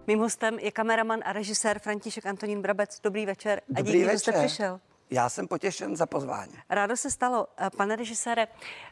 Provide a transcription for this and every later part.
Mým hostem je kameraman a režisér František Antonín Brabec. Dobrý večer a Dobrý díky, večer. že jste přišel. Já jsem potěšen za pozvání. Rádo se stalo. Pane režisére,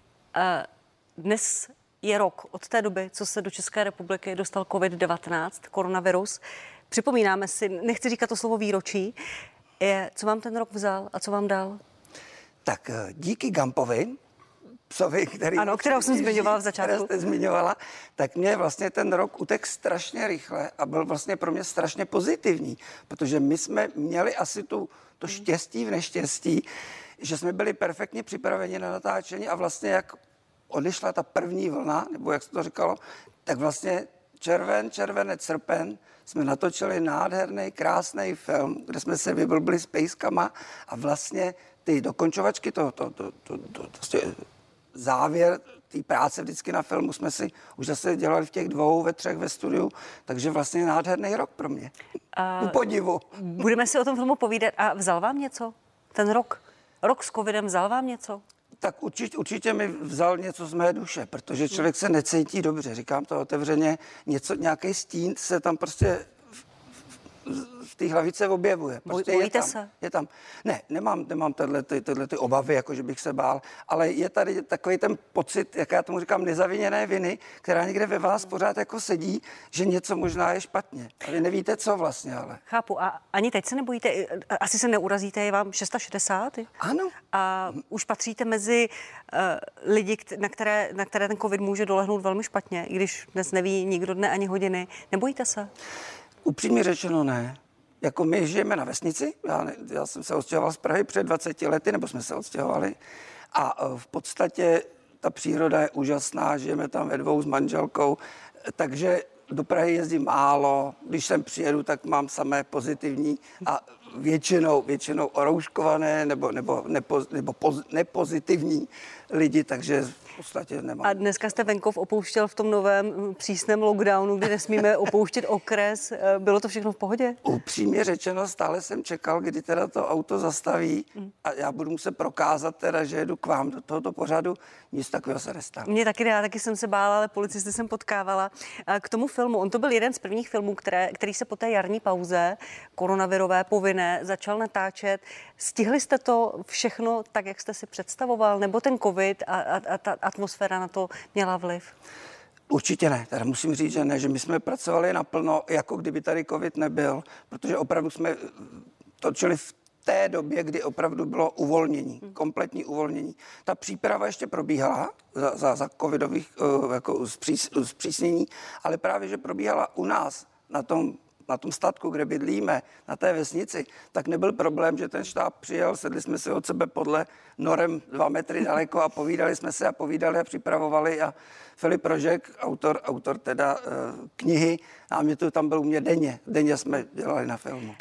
dnes je rok od té doby, co se do České republiky dostal COVID-19, koronavirus. Připomínáme si, nechci říkat to slovo výročí, co vám ten rok vzal a co vám dal? Tak díky Gampovi, psovi, kterého jsem zmiňovala v začátku. Které jste zmiňovala, tak mě vlastně ten rok utekl strašně rychle a byl vlastně pro mě strašně pozitivní, protože my jsme měli asi to štěstí v neštěstí, že jsme byli perfektně připraveni na natáčení a vlastně jak odešla ta první vlna, nebo jak se to říkalo, tak vlastně červenec, srpen jsme natočili nádherný, krásný film, kde jsme se vyblbli s pejskama a vlastně ty dokončovačky, závěr té práce vždycky na filmu jsme si už zase dělali v těch 2, ve 3 ve studiu, takže vlastně nádherný rok pro mě. U podivu. Budeme si o tom filmu povídat. A vzal vám něco? Ten rok? Rok s covidem vzal vám něco? Tak určitě mi vzal něco z mé duše, protože člověk se necítí dobře, říkám to otevřeně, nějaký stín se tam prostě v té hlavice objevuje. Prostě Bojíte se? Je tam. Ne, nemám tyhle obavy, jako že bych se bál, ale je tady takový ten pocit, jak já tomu říkám, nezaviněné viny, která někde ve vás pořád jako sedí, že něco možná je špatně. A vy nevíte, co vlastně, ale. Chápu. A ani teď se nebojíte, asi se neurazíte, je vám 660? Ano. A už patříte mezi lidi, na které ten covid může dolehnout velmi špatně, i když dnes neví nikdo dne ani hodiny. Nebojíte se? Upřímně řečeno ne. Jako my žijeme na vesnici, já jsem se odstěhoval z Prahy před 20 lety, nebo jsme se odstěhovali a v podstatě ta příroda je úžasná, žijeme tam ve 2 s manželkou, takže do Prahy jezdím málo, když sem přijedu, tak mám samé pozitivní a většinou orouškované nebo nepozitivní lidi, takže v podstatě nemám. A dneska jste venkov opouštěl v tom novém přísném lockdownu, kdy nesmíme opouštět okres. Bylo to všechno v pohodě? Upřímně řečeno, stále jsem čekal, kdy teda to auto zastaví a já budu muset prokázat teda, že jedu k vám do tohoto pořadu. Nic takového se nestalo. Mně taky, já taky jsem se bála, ale policisty jsem potkávala. K tomu filmu, on to byl jeden z prvních filmů, který se po té jarní pauze koronavirové povinné začal natáčet. Stihli jste to všechno tak, jak jste si představoval, nebo ten covid a ta atmosféra na to měla vliv? Určitě ne, teda musím říct, že ne, že my jsme pracovali naplno, jako kdyby tady covid nebyl, protože opravdu jsme točili v té době, kdy opravdu bylo uvolnění, kompletní uvolnění. Ta příprava ještě probíhala za covidových jako zpřísnění, ale právě, že probíhala u nás na tom statku, kde bydlíme, na té vesnici, tak nebyl problém, že ten štáb přijel, sedli jsme si od sebe podle norem 2 metry daleko a povídali jsme se a připravovali a Filip Rožek, autor teda knihy, a mě to tam byl u mě denně jsme dělali na filmu.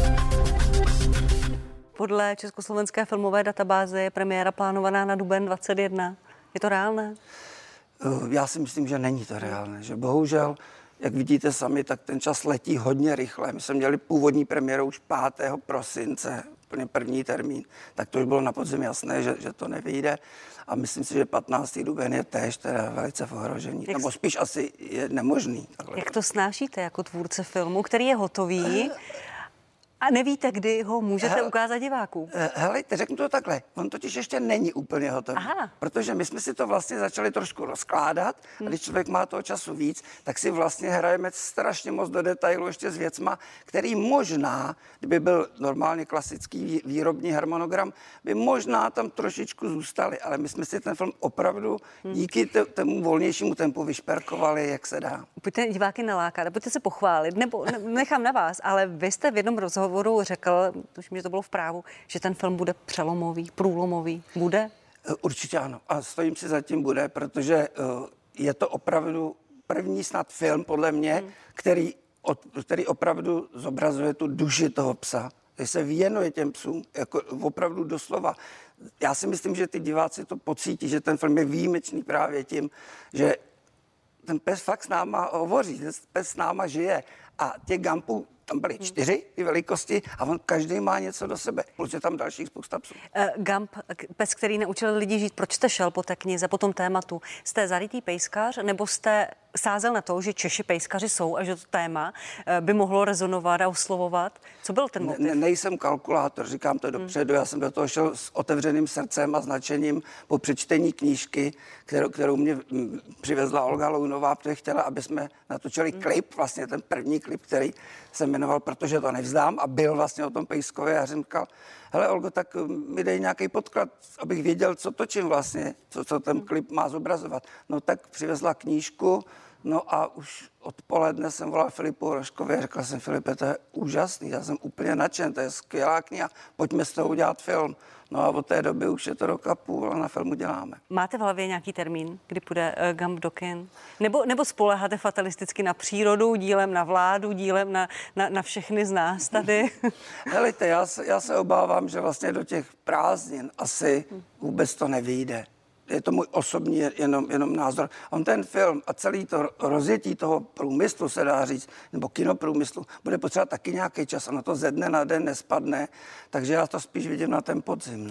Podle Československé filmové databáze je premiéra plánovaná na duben 21. Je to reálné? Já si myslím, že není to reálné, že bohužel, jak vidíte sami, tak ten čas letí hodně rychle. My jsme měli původní premiéru už 5. prosince, úplně první termín, tak to už bylo na podzim jasné, že to nevyjde. A myslím si, že 15. duben je též teda velice v ohrožení. Nebo spíš asi je nemožný. Jak to snášíte jako tvůrce filmu, který je hotový a nevíte, kdy ho můžete ukázat divákům? Helejte, řeknu to takhle. On totiž ještě není úplně hotový. Aha. Protože my jsme si to vlastně začali trošku rozkládat. A když člověk má toho času víc, tak si vlastně hrajeme strašně moc do detailu ještě s věcma, který možná, kdyby byl normálně klasický výrobní harmonogram, by možná tam trošičku zůstali. Ale my jsme si ten film opravdu díky tomu volnějšímu tempu vyšperkovali, jak se dá. Pojďte diváky nalákat, pojďte se pochválit, nebo nechám na vás, ale vy jste v jednom rozhovoru řekl, tuším, že to bylo v Právu, že ten film bude přelomový, průlomový. Bude? Určitě ano. A stojím si za tím bude, protože je to opravdu první snad film, podle mě, který opravdu zobrazuje tu duši toho psa. Který se věnuje těm psům, jako opravdu doslova. Já si myslím, že ty diváci to pocítí, že ten film je výjimečný právě tím, že ten pes fakt s náma hovoří, ten pes s náma žije. A těch Gampů tam byly 4 ty velikosti a on každý má něco do sebe. Plus je tam dalších spousta psů. Gamp, pes, který neučil lidi žít. Proč jste šel po té knize, po tom tématu? Jste zarytý pejskař, nebo jste sázel na to, že Češi pejskaři jsou a že to téma by mohlo rezonovat a oslovovat? Co byl ten motiv? Nejsem kalkulátor, říkám to dopředu. Já jsem do toho šel s otevřeným srdcem a značením po přečtení knížky, kterou mě přivezla Olga Lounová, protože chtěla, aby jsme natočili klip, vlastně ten první klip, který se jmenoval Protože to nevzdám a byl vlastně o tom pejskově. Já jsem říkal, hele Olgo, tak mi dej nějaký podklad, abych věděl, co točím vlastně, co ten klip má zobrazovat. No tak přivezla knížku, no a už odpoledne jsem volal Filipu Horoškovi a řekl jsem, Filipe, to je úžasný, já jsem úplně nadšen, to je skvělá kniha, pojďme z toho udělat film. No a od té doby už je to rok a půl a na filmu děláme. Máte v hlavě nějaký termín, kdy půjde Gump do kin? Nebo spoléháte fatalisticky na přírodu, dílem na vládu, dílem na všechny z nás tady? Helejte, já se obávám, že vlastně do těch prázdnin asi vůbec to nevyjde. Je to můj osobní jenom názor. On ten film a celý to rozjetí toho průmyslu, se dá říct, nebo kinoprůmyslu, bude potřebovat taky nějaký čas. Ono to ze dne na den nespadne, takže já to spíš vidím na ten podzim.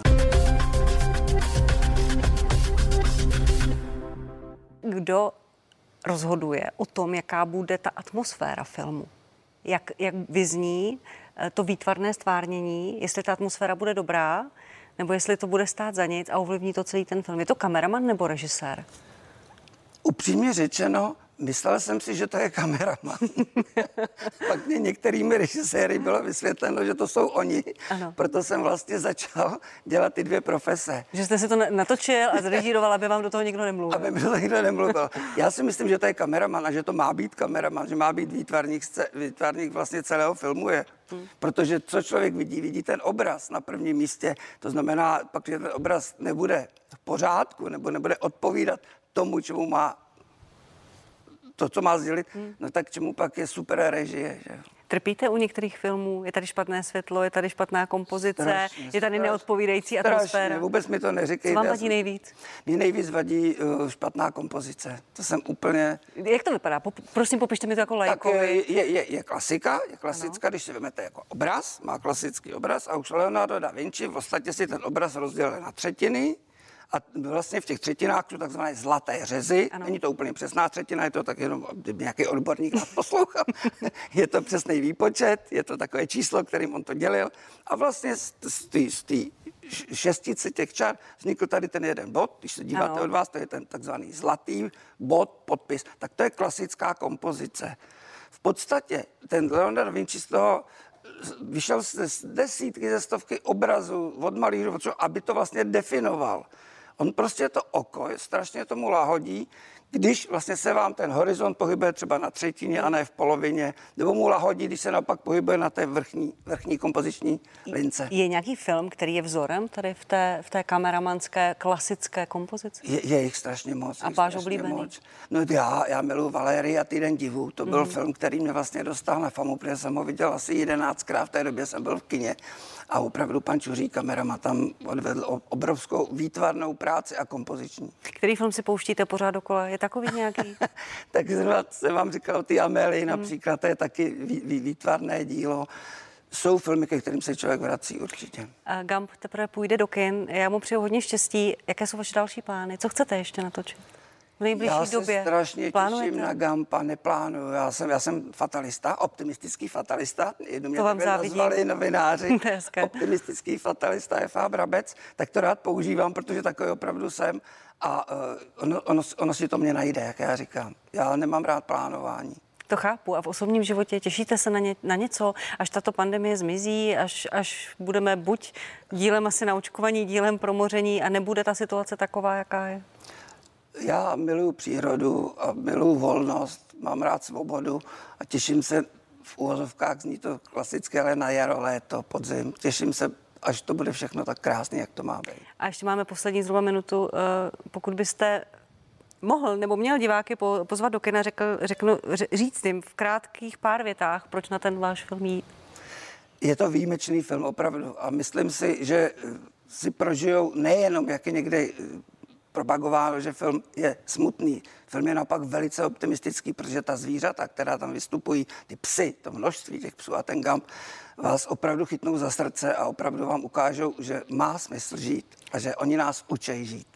Kdo rozhoduje o tom, jaká bude ta atmosféra filmu? Jak vyzní to výtvarné stvárnění, jestli ta atmosféra bude dobrá, nebo jestli to bude stát za nic a ovlivní to celý ten film. Je to kameraman nebo režisér? Upřímně řečeno, myslel jsem si, že to je kameraman. Pak mě některými režiséry bylo vysvětleno, že to jsou oni. Ano. Proto jsem vlastně začal dělat ty dvě profese. Že jste si to natočil a zrežíroval, aby vám do toho někdo nemluvil. Aby mi to někdo nemluvil. Já si myslím, že to je kameraman a že to má být kameraman, že má být výtvarník vlastně celého filmu je. Protože co člověk vidí ten obraz na prvním místě. To znamená, pak, že ten obraz nebude v pořádku nebo nebude odpovídat tomu, čemu má to, co má sdělit, no tak čemu pak je super režie, že? Trpíte u některých filmů? Je tady špatné světlo, je tady špatná kompozice, je tady neodpovídající atmosféra? Vůbec mi to neříkejte. Co vám vadí nejvíc? Mně nejvíc vadí špatná kompozice. To jsem úplně... Jak to vypadá? Prosím, popište mi to jako laikovi. Je klasika, když si vezmete jako obraz, má klasický obraz a už Leonardo da Vinci v podstatě si ten obraz rozdělil na třetiny. A vlastně v těch třetinách jsou takzvané zlaté řezy. Ano. Není to úplně přesná třetina, je to tak jenom, kdyby nějaký odborník nás poslouchal. Je to přesný výpočet, je to takové číslo, kterým on to dělil. A vlastně z té šestice těch čar vznikl tady ten jeden bod. Když se díváte od vás, to je ten takzvaný zlatý bod, podpis. Tak to je klasická kompozice. V podstatě ten Leonardo da Vinci z toho vyšel z desítky, ze stovky obrazů od malířů, aby to vlastně definoval. On prostě to oko strašně tomu lahodí, když vlastně se vám ten horizont pohybuje třeba na třetině a ne v polovině, nebo mu lahodí, když se naopak pohybuje na té vrchní kompoziční lince. Je nějaký film, který je vzorem tady v té kameramanské klasické kompozici? Je jich strašně moc. A váš oblíbený? Moc. No já miluji Valérii a Týden divů. To byl film, který mě vlastně dostal na famu, protože jsem ho viděl asi 11krát, v té době jsem byl v kině. A opravdu pan Čuří, kameraman, tam odvedl obrovskou výtvarnou práci a kompoziční. Který film si pouštíte pořád dokola? Je takový nějaký? Tak zrovna jsem vám říkal, ty Amélii například, to je taky výtvarné dílo. Jsou filmy, ke kterým se člověk vrací určitě. Gump teprve půjde do kin. Já mu přeju hodně štěstí. Jaké jsou vaše další plány? Co chcete ještě natočit? V nejbližší době. Já se strašně těším na Gumpa, neplánuju. Já jsem fatalista, optimistický fatalista. Jednou mě takhle nazvali novináři. Optimistický fatalista je F. Brabec, tak to rád používám, protože takový opravdu jsem. A ono si to mě najde, jak já říkám. Já nemám rád plánování. To chápu. A v osobním životě těšíte se na něco, až tato pandemie zmizí, až budeme buď dílem asi naočkovaní, dílem promoření a nebude ta situace taková, jaká je? Já miluji přírodu a miluji volnost, mám rád svobodu a těším se, v uvozovkách zní to klasické, ale na jaro, léto, podzim. Těším se, až to bude všechno tak krásné, jak to má být. A ještě máme poslední zhruba minutu. Pokud byste mohl nebo měl diváky pozvat do kina, říct jim v krátkých pár větách, proč na ten váš film jít? Je to výjimečný film, opravdu. A myslím si, že si prožijou nejenom, jak je někde propagováno, že film je smutný. Film je naopak velice optimistický, protože ta zvířata, která tam vystupují, ty psy, to množství těch psů a ten Gump, vás opravdu chytnou za srdce a opravdu vám ukážou, že má smysl žít a že oni nás učí žít.